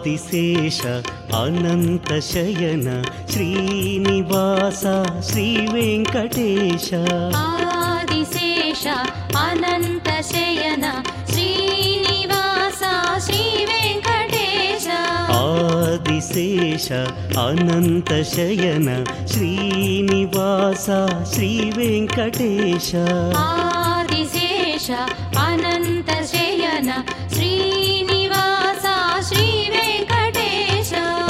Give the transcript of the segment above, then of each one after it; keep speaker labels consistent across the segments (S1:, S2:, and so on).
S1: ఆదిశేష అనంత శయన శ్రీనివాస శ్రీ వెంకటేశ
S2: ఆదిశేష అనంత శయన శ్రీనివాస శ్రీ వెంకటేశ
S1: ఆదిశేష అనంత శయన శ్రీనివాస శ్రీ వెంకటేశ
S2: ఆదిశేష అనంత శయన శ్రీనివాస శ్రీ వెంకటేశ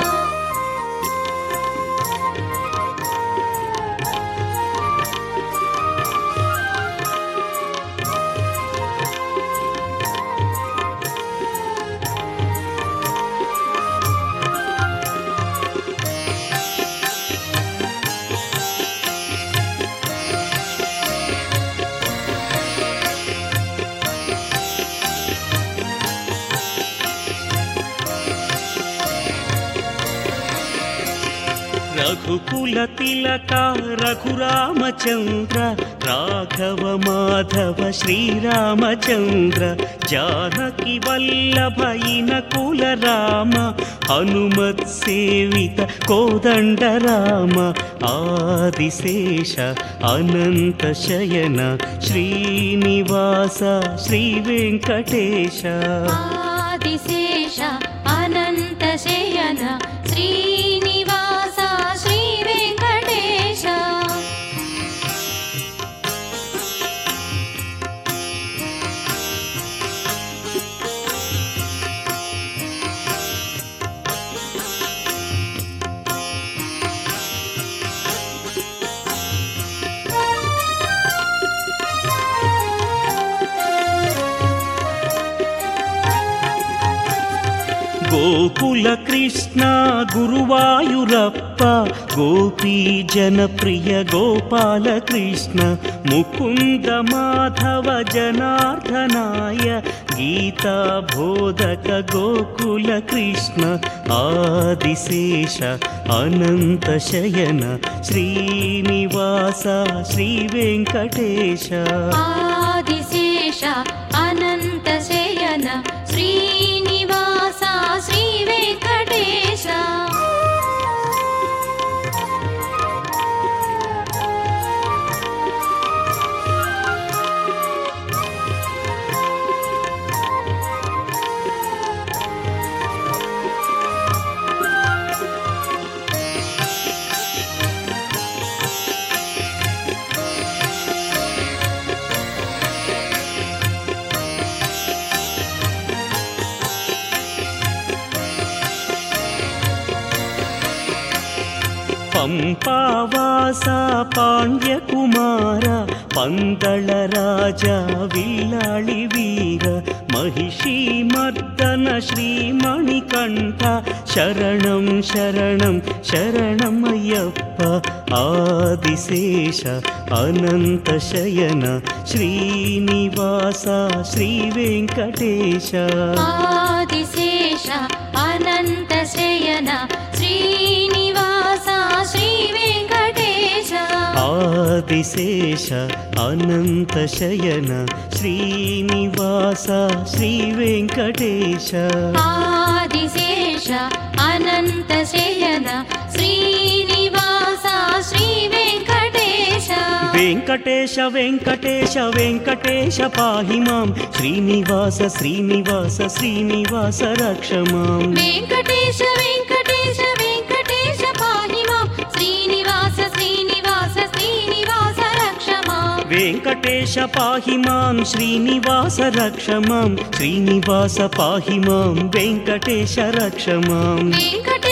S1: రఘుకుల తిలక రఘురామచంద్ర రాఘవ మాధవ శ్రీరామచంద్ర జానకి వల్లభైన కుల రామ హనుమత్ సేవిత కోదండ రామ ఆదిశేష అనంత శయన శ్రీనివాస శ్రీ వెంకటేశ
S2: ఆదిశేష అనంత శయన శ్రీనివాస శ్రీ వెంకటేశ
S1: గోకుల కృష్ణ గురువాయూరప్ప గోపీ జనప్రియ గోపాల కృష్ణ ముకుంద మాధవ జనార్దనాయ గీతా బోధక గోకుల కృష్ణ ఆదిశేష అనంత శయన శ్రీనివాస శ్రీ వెంకటేశ
S2: ఆదిశేష అనంత శయన శ్రీనివాస శ్రీ వెంకటేశ
S1: పంపావాస పాండ్యకుమార పందళ రాజా విల్లాళి వీర మహిషీ మర్దన శ్రీమణికంఠ శరణం శరణం శరణమయ్యప్ప ఆదిశేష అనంత శయన శ్రీనివాస శ్రీ వెంకటేశ
S2: ఆదిశేష అనంత శయన శ్రీనివాస శ్రీ వెంకటేశ
S1: ఆదిశేష అనంత శయన శ్రీనివాస శ్రీ వెంకటేశ
S2: ఆదిశేష అనంత శయన శ్రీనివాస శ్రీ వెంకటేశ
S1: వెంకటేశ వెంకటేశ వెంకటేశ పాహి మాం శ్రీనివాస శ్రీనివాస శ్రీనివాస రక్ష మాం
S2: వెంకటేశ వెంకటేశ వెంకటేశ పాహి మాం శ్రీనివాస శ్రీనివాస శ్రీనివాస రక్ష మాం
S1: వెంకటేశ పాహి మాం శ్రీనివాస రక్ష మాం శ్రీనివాస పాహి మాం వెంకటేశ రక్ష మాం
S2: వెంకటేశ